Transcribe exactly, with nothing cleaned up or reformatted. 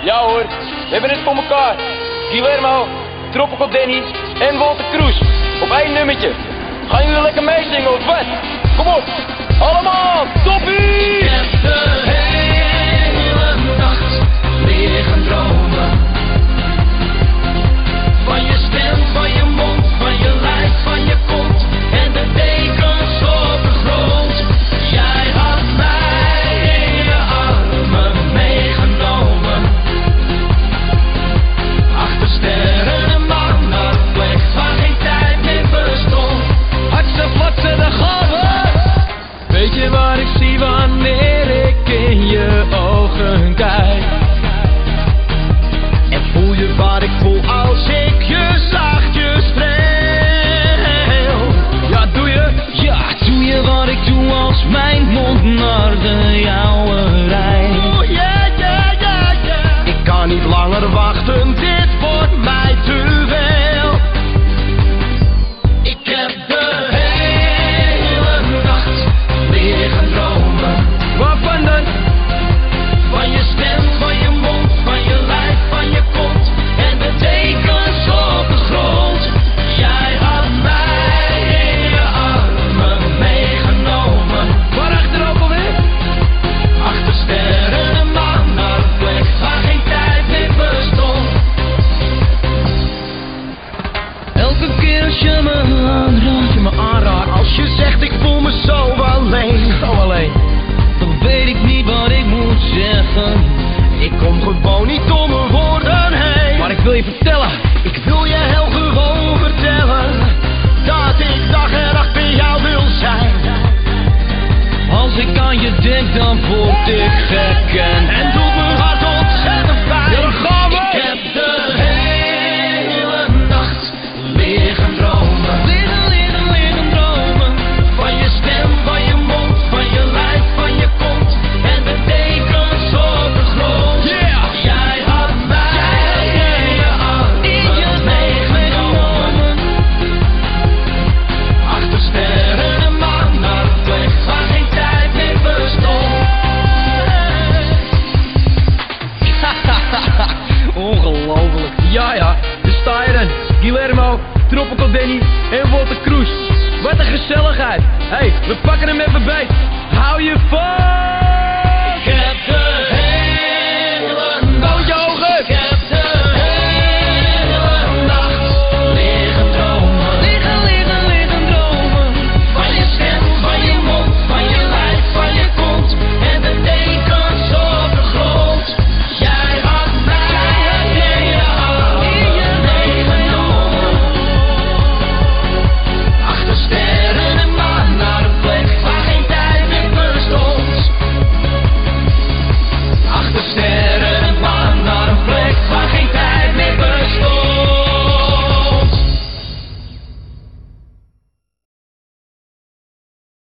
Ja hoor, we hebben het voor elkaar. Guillermo, Tropical Danny en Walter Cruz. Op één nummertje. Gaan jullie lekker meezingen of wat? Kom op, allemaal, toppie! Ik heb de hele nacht liggen dromen. Van je stem, van je mond, van je lijf, van je kont. En de dekens op de grond. Jij had mij in je armen meegenomen. Achter sterren en maan naar een plek waar geen tijd meer bestond. Hartse flotsen, daar gaan we. Weet je wat ik zie wanneer ik in je ogen kijk? En voel je wat ik voel als ik je zachtjes streel? Ja, doe je? Ja, doe je wat ik doe als mijn mond naar de jouwe rijdt? Oh, yeah, yeah, yeah, yeah. Ik kan niet langer wachten, dit wordt mij te veel. Ik heb de hele nacht liggen dromen. Waarvan dan? Van je stem, van je mond, van je lijf, van je kont. En de tekens op de grond. Jij had mij in je armen meegenomen. Waar achterop alweer? Achter sterren en maan naar een plek waar geen tijd meer bestond. Elke keer als je me aanraakt, je me aanraakt. Als je zegt ik voel me zo alleen, zo alleen. Dan weet ik niet wat ik moet zeggen. Ik kom gewoon niet door mijn woorden heen. Maar ik wil je vertellen, ik wil je heel gewoon vertellen, dat ik dag en nacht bij jou wil zijn. Als ik aan je denk dan word ik gek en